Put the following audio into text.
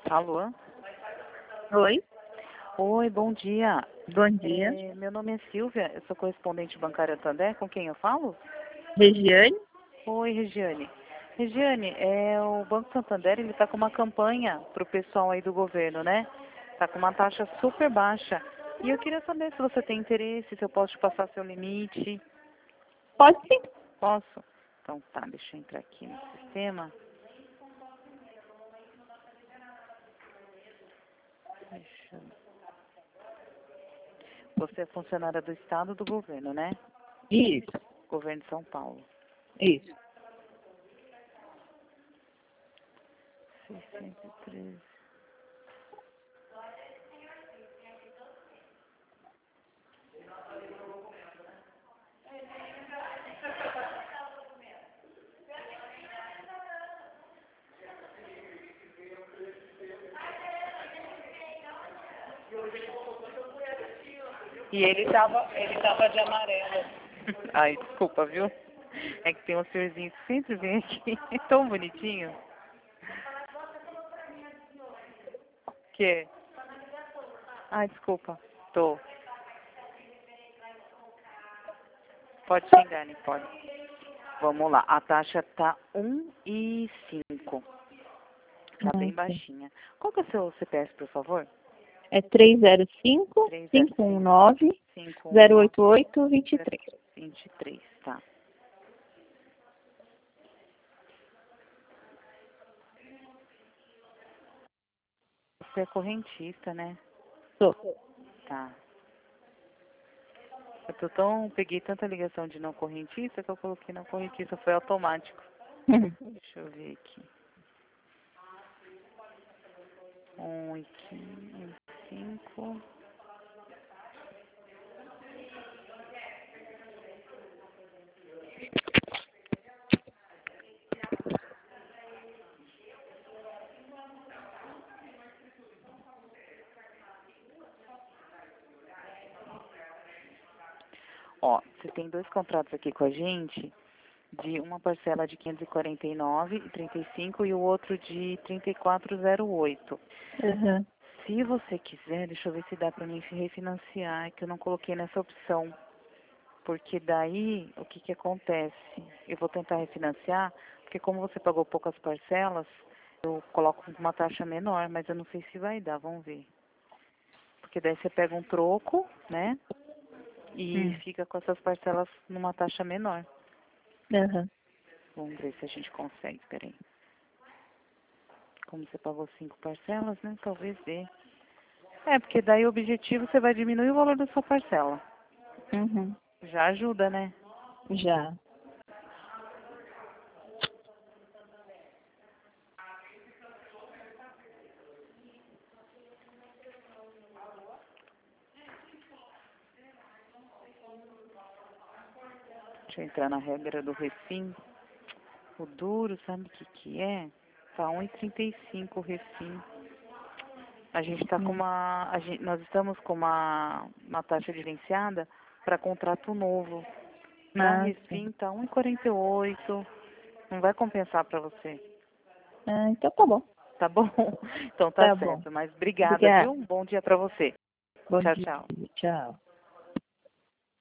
Alô? Oi, Oi, bom dia. bom dia. Meu nome é Silvia, eu sou correspondente bancária Santander, com quem eu falo? Regiane? Oi, Regiane. Regiane, o Banco Santander ele está com uma campanha para o pessoal aí do governo, né? Está com uma taxa super baixa. E eu queria saber se você tem interesse, se eu posso te passar seu limite. Pode sim. Posso? Então tá, deixa eu entrar aqui no sistema. Deixa eu... Você é funcionária do Estado ou do governo, né? Isso, Governo de São Paulo. isso. 613. E ele tava de amarelo. Ai, desculpa, viu? É que tem um senhorzinho que sempre vem aqui. É tão bonitinho. Que? Ai, desculpa. Tô. Pode xingar, nem pode. Vamos lá. A taxa tá 1,5. Tá bem Nossa. baixinha. Qual que é o seu CPF, por favor? É 305 519 088 23. 23, tá. Você é correntista, né? Sou. Tá. Peguei tanta ligação de não correntista que eu coloquei não correntista, foi automático. Deixa eu ver aqui. 1,5. Ó, você tem dois contratos aqui com a gente, de uma parcela de 549,35 e o outro de 3408. Uhum. Se você quiser, deixa eu ver se dá para mim refinanciar, é que eu não coloquei nessa opção. Porque daí, o que que acontece? Eu vou tentar refinanciar, porque como você pagou poucas parcelas, eu coloco uma taxa menor, mas eu não sei se vai dar, vamos ver. Porque daí você pega um troco, né? E fica com essas parcelas numa taxa menor. Uhum. Vamos ver se a gente consegue, peraí. Como você pagou 5 parcelas, né? Talvez dê. É, porque daí o objetivo você vai diminuir o valor da sua parcela. Uhum. Já ajuda, né? Já. Deixa eu entrar na regra do refim. O duro, sabe o que que é? Tá 1,35 o refim. A gente tá com nós estamos com uma taxa diferenciada para contrato novo. Para Ah, sim. refim tá 1,48. Não vai compensar para você. Ah, então tá bom. Tá bom? Então tá Tá bom. certo. Mas obrigada, viu? Obrigada. Um bom dia para você. Bom Tchau, dia. tchau. Tchau.